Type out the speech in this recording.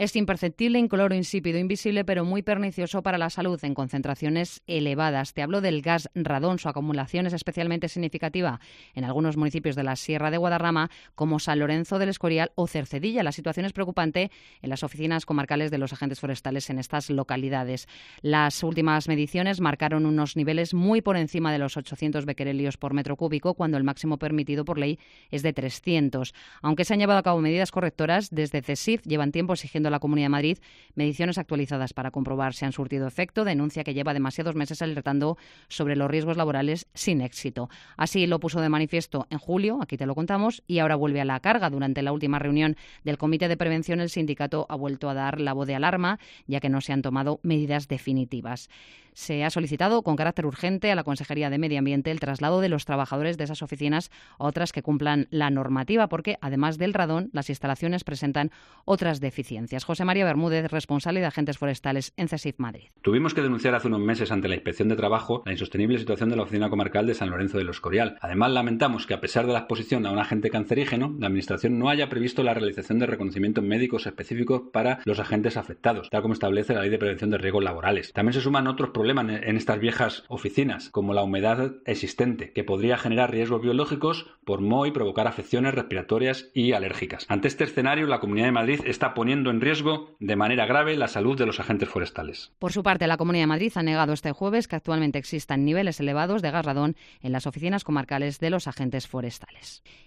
Es imperceptible, incoloro, insípido, invisible, pero muy pernicioso para la salud en concentraciones elevadas. Te hablo del gas radón. Su acumulación es especialmente significativa en algunos municipios de la Sierra de Guadarrama, como San Lorenzo del Escorial o Cercedilla. La situación es preocupante en las oficinas comarcales de los agentes forestales en estas localidades. Las últimas mediciones marcaron unos niveles muy por encima de los 800 becquerelios por metro cúbico, cuando el máximo permitido por ley es de 300. Aunque se han llevado a cabo medidas correctoras, desde CSIC llevan tiempo exigiendo a la Comunidad de Madrid mediciones actualizadas para comprobar si han surtido efecto. Denuncia que lleva demasiados meses alertando sobre los riesgos laborales sin éxito. Así lo puso de manifiesto en julio, aquí te lo contamos, y ahora vuelve a la carga. Durante la última reunión del Comité de Prevención, el sindicato ha vuelto a dar la voz de alarma, ya que no se han tomado medidas definitivas. Se ha solicitado con carácter urgente a la Consejería de Medio Ambiente el traslado de los trabajadores de esas oficinas a otras que cumplan la normativa, porque además del radón, las instalaciones presentan otras deficiencias. José María Bermúdez, responsable de agentes forestales en CSIC Madrid. Tuvimos que denunciar hace unos meses ante la Inspección de Trabajo la insostenible situación de la oficina comarcal de San Lorenzo del Escorial. Además, lamentamos que, a pesar de la exposición a un agente cancerígeno, la Administración no haya previsto la realización de reconocimientos médicos específicos para los agentes afectados, tal como establece la Ley de Prevención de Riesgos Laborales. También se suman otros problemas en estas viejas oficinas, como la humedad existente, que podría generar riesgos biológicos por moho y provocar afecciones respiratorias y alérgicas. Ante este escenario, la Comunidad de Madrid está poniendo en riesgo de manera grave la salud de los agentes forestales. Por su parte, la Comunidad de Madrid ha negado este jueves que actualmente existan niveles elevados de gas radón en las oficinas comarcales de los agentes forestales.